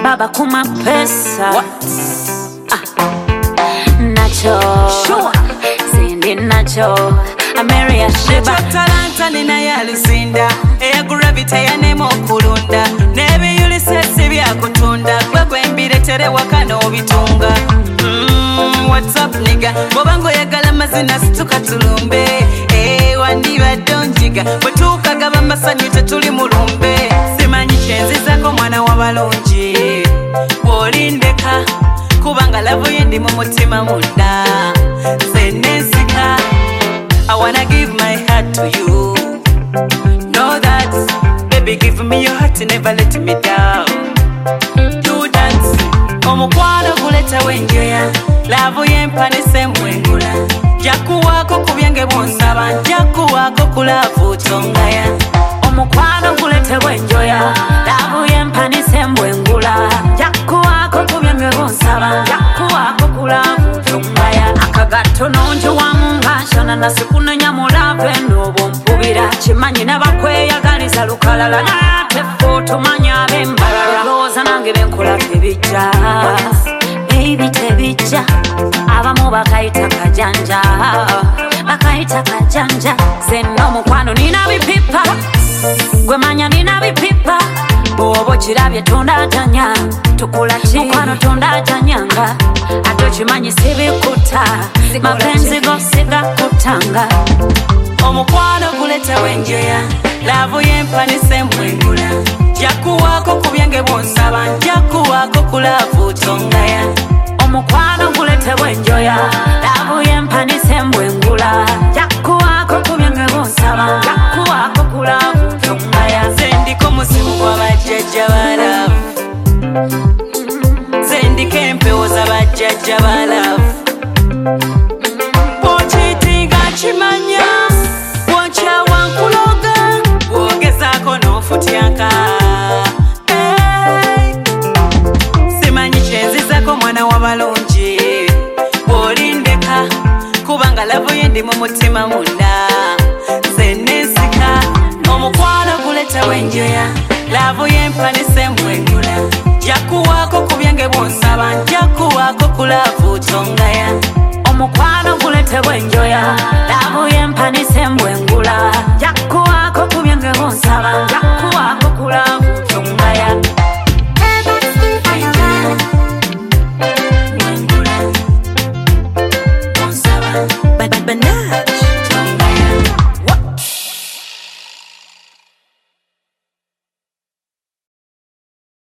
baba kuma pesa nacho sure sindi nacho Ameria Shiba talanta nina yalisinda eya gravity yanemo kulunda nebe yulisesi bya kutunda gwe mbiretere wakano obitunga what's up nigga bobango yagala mazina situka tulumbe wandiba donjiga bwetuka gaba masanyu tetuli mulumbe simanyi kyenzizako mwana wabalungi olindeka kubanga love yendi mu mutima munda senensika I wanna give my heart to you. Know that, baby, give me your heart and never let me down. Do that, omukwano kuleta wenjoya. Love yempane semwengula. Jaku wako kubyange bonsaba, jaku wako kulavu tongaya. Omukwano kuleta wenjoya. Love yempane semwengula. Jaku wako kubyange bonsaba, jaku wako kulavu tongaya. Akagato nonjo wamunga shana nasikuna nyamulave nobo mpubira chimanyi nabakweyagaliza lukalala nate foto manya bembalala loza nange benkola tebijja baby tebijja abamu bakaita kajanja senno mukwano nina bipipa gwe manya nina bipipa bobo kirabye tondajanya tukula chi mukwano tondajanyanga ato chimanyi sibikuta mapenzi gosiga kutanga omukwano kuleta wenjoya love yempane semwengula jaku wako kubyange bonsaba jaku wako kulavu tongaya omukwano kuleta wenjoya love yempane semwengula jaku wako kubyange bonsaba jaku wako kulavu tongaya sendiko musimu kwa bajjajja balavu sendiko empewo za bajjajja balavu ochitinga chimanya wocha wankuloga wogezako nofutyanka simanyi kyenzizako mwana wabalungi olindeka kubanga lavo yendi mu mutima munda